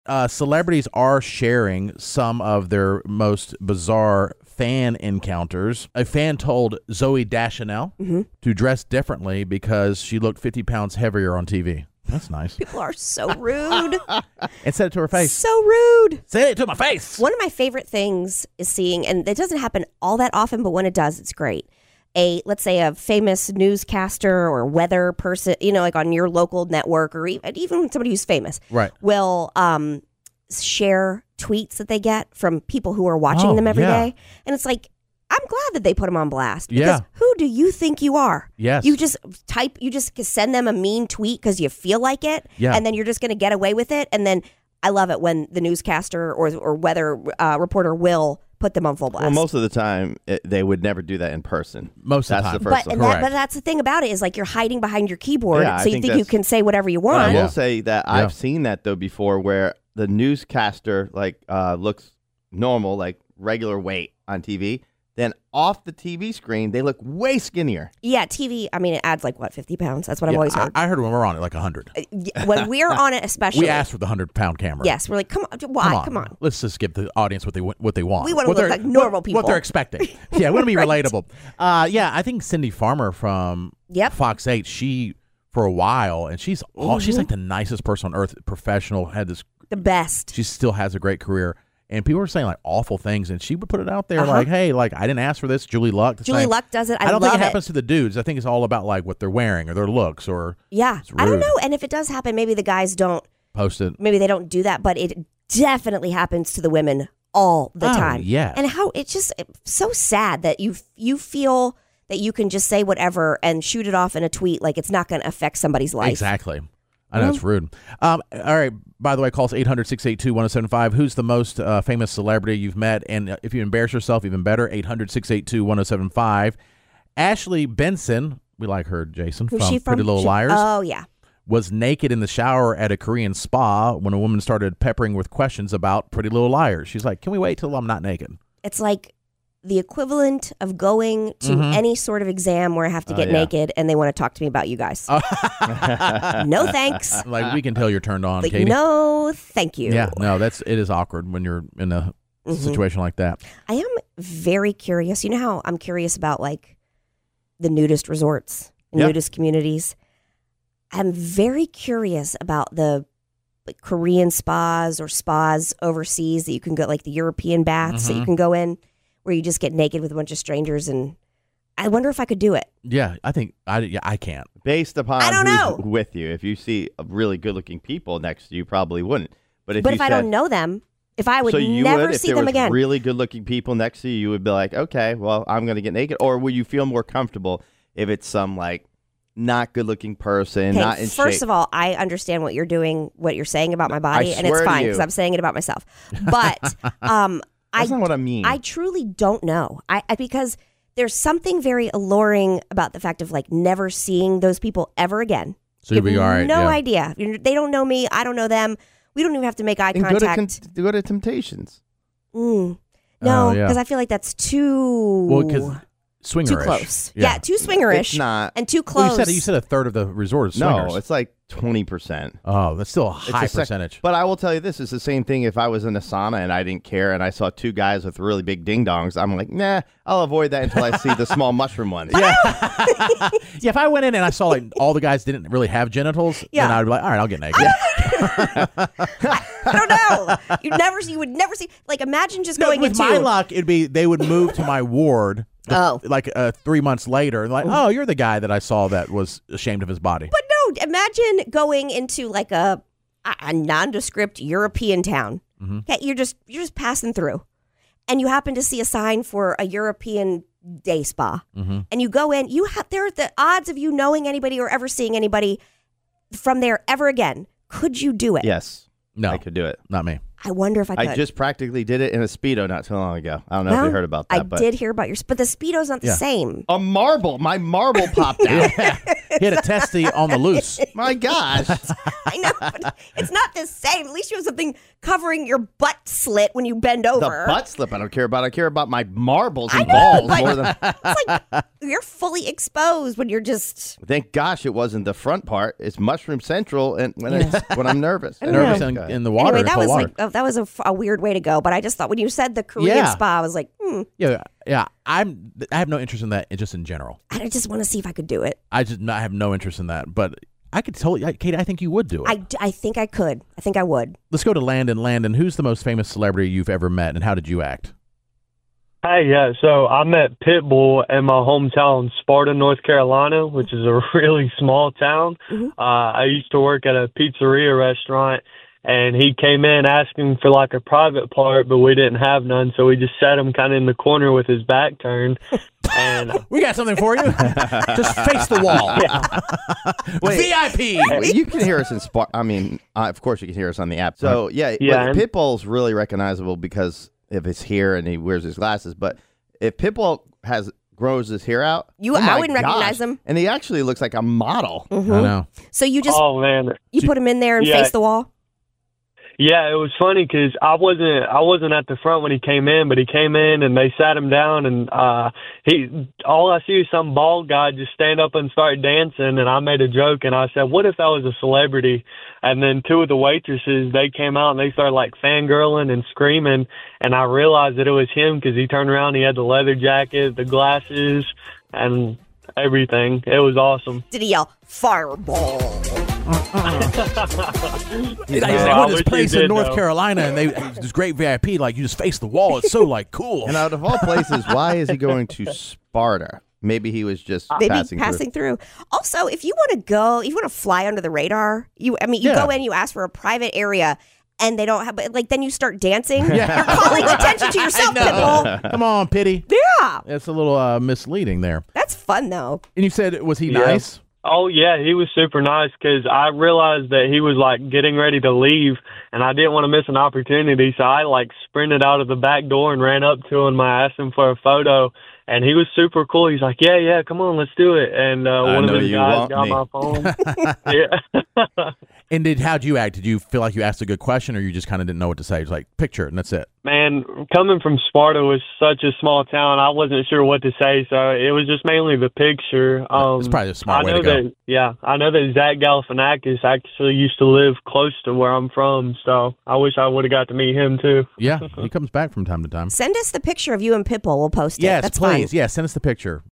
celebrities are sharing some of their most bizarre fan encounters. A fan told Zooey Deschanel to dress differently because she looked 50 pounds heavier on TV. That's nice. People are so rude. And said it to her face. So rude. Say it to my face. One of my favorite things is seeing, and it doesn't happen all that often, but when it does, it's great. Let's say a famous newscaster or weather person, like on your local network, or even somebody who's famous, right, will share tweets that they get from people who are watching them every day. And it's like, I'm glad that they put them on blast. Because who do you think you are? Yes. You just send them a mean tweet because you feel like it. Yeah. And then you're just going to get away with it. And then I love it when the newscaster or weather reporter will put them on full blast. Well, most of the time, they would never do that in person. Most of the time. That's the first one. But that's the thing about it is like you're hiding behind your keyboard. So you think you can say whatever you want. I will say that I've seen that, though, before where the newscaster looks normal, like regular weight on TV. Then off the TV screen, they look way skinnier. Yeah, TV, I mean, it adds 50 pounds. That's what I've always heard. I heard when we're on it 100. When we're on it especially. We asked for the 100-pound camera. Yes, we're like, come on, why? Come on. Let's just give the audience what they want. We want to look like normal people. What they're expecting. Yeah, we want to be relatable. I think Cindy Farmer from Fox 8, she, for a while, and she's like the nicest person on earth, professional, the best. She still has a great career. And people were saying awful things, and she would put it out there hey, I didn't ask for this. Julie Luck. Julie Luck does it. I don't think it happens to the dudes. I think it's all about what they're wearing or their looks or I don't know. And if it does happen, maybe the guys don't post it. Maybe they don't do that, but it definitely happens to the women all the time. Yeah. And how it's so sad that you feel that you can just say whatever and shoot it off in a tweet like it's not going to affect somebody's life. Exactly. I know it's rude. All right. By the way, call us 800-682-1075. Who's the most famous celebrity you've met? And if you embarrass yourself, even better, 800-682-1075. Ashley Benson, we like her, Jason, from Pretty Little Liars. Oh, yeah. Was naked in the shower at a Korean spa when a woman started peppering with questions about Pretty Little Liars. She's like, can we wait till I'm not naked? It's like the equivalent of going to any sort of exam where I have to get naked and they want to talk to me about you guys. No thanks. We can tell you're turned on, Katie. No, thank you. Yeah, no, it is awkward when you're in a situation like that. I am very curious. You know how I'm curious about the nudist resorts and nudist communities? I'm very curious about the Korean spas or spas overseas that you can go, the European baths that you can go in, where you just get naked with a bunch of strangers, and I wonder if I could do it. Yeah, I think I can't. Based upon I don't know. with you. If you see really good-looking people next to you, probably wouldn't. But if I don't know them, if I would never see them again. If there was really good-looking people next to you, you would be like, okay, well, I'm going to get naked. Or would you feel more comfortable if it's some not good-looking person, not in shape? First of all, I understand what you're doing, what you're saying about my body, and it's fine because I'm saying it about myself. But that's not what I mean. I truly don't know. Because there's something very alluring about the fact of never seeing those people ever again. So you'll be all right. No idea. They don't know me. I don't know them. We don't even have to make eye contact. Go to Temptations. No, because I feel like that's too. Well, because swingerish. Too close. Yeah, too swingerish. It's not. And too close. Well, you said a third of the resort is swingers. No, it's 20%. Oh, that's still a high percentage. But I will tell you this, it's the same thing if I was in a sauna and I didn't care and I saw two guys with really big ding-dongs. I'm like, nah, I'll avoid that until I see the small mushroom ones. Yeah. If I went in and I saw all the guys didn't really have genitals, then I'd be like, all right, I'll get naked. I don't know. You would never see, imagine just going with my luck, it'd be, they would move to my ward 3 months later and oh, you're the guy that I saw that was ashamed of his body. But no, imagine going into a nondescript European town. Okay, you're just passing through, and you happen to see a sign for a European day spa, and you go in. There are the odds of you knowing anybody or ever seeing anybody from there ever again. Could you do it? Yes. No, I could do it. Not me. I wonder if I could. I just practically did it in a Speedo not too long ago. I don't know if you heard about that. I did hear about but the Speedo's not the same. My marble popped out. He had a testy on the loose. My gosh. I know, but it's not the same. At least you have something covering your butt slit when you bend over. The butt slip I don't care about. I care about my marbles and I know, balls but more than... It's like you're fully exposed when you're just. Thank gosh it wasn't the front part. It's mushroom central, and when I'm nervous. Nervous in the water. Anyway, that cold was water. like that was a weird way to go. But I just thought when you said the Korean spa, I was like, Yeah. I have no interest in that just in general. I just want to see if I could do it. I have no interest in that, but I could tell you, Kate, I think you would do it. I think I could. I think I would. Let's go to Landon. Landon, who's the most famous celebrity you've ever met, and how did you act? Hey, yeah, so I met Pitbull in my hometown, Sparta, North Carolina, which is a really small town. Mm-hmm. I used to work at a pizzeria restaurant, and he came in asking for like a private part, but we didn't have none, so we just sat him kind of in the corner with his back turned. And we got something for you. Just face the wall. VIP. Wait, you can hear us in of course you can hear us on the app. So Pitbull's really recognizable because if it's here and he wears his glasses. But if Pitbull grows his hair out, I wouldn't recognize him. And he actually looks like a model. Mm-hmm. I know. So you just you put him in there and Yeah. face the wall. Yeah, it was funny because I wasn't at the front when he came in, but he came in and they sat him down, and all I see is some bald guy just stand up and start dancing, and I made a joke and I said, "What if that was a celebrity?" And then two of the waitresses, they came out and they started like fangirling and screaming, and I realized that it was him because he turned around, he had the leather jacket, the glasses, and everything. It was awesome. Did he yell "Fireball"? He's going to this place in North Carolina, and this great VIP. Like you just face the wall. It's so like cool. And out of all places, why is he going to Sparta? Maybe he was just passing through. Also, if you want to fly under the radar, you go in, you ask for a private area, and they don't have, but then you start dancing. Yeah. You're calling attention to yourself, Pitbull. Come on, Pitty. Yeah. It's a little misleading there. That's fun, though. And you said, was he nice? Oh, yeah, he was super nice because I realized that he was, getting ready to leave, and I didn't want to miss an opportunity, so I, sprinted out of the back door and ran up to him. I asked him for a photo, and he was super cool. He's like, yeah, come on, let's do it. And one of his guys got my phone. Yeah. And how'd you act? Did you feel like you asked a good question, or you just kind of didn't know what to say? It was like, picture it, and that's it. Man, coming from Sparta was such a small town, I wasn't sure what to say, so it was just mainly the picture. It's probably a smart way to go. I know that Zach Galifianakis actually used to live close to where I'm from, so I wish I would have got to meet him too. Yeah, he comes back from time to time. Send us the picture of you and Pitbull. We'll post it. Yes, That's please. fine. Yeah, send us the picture.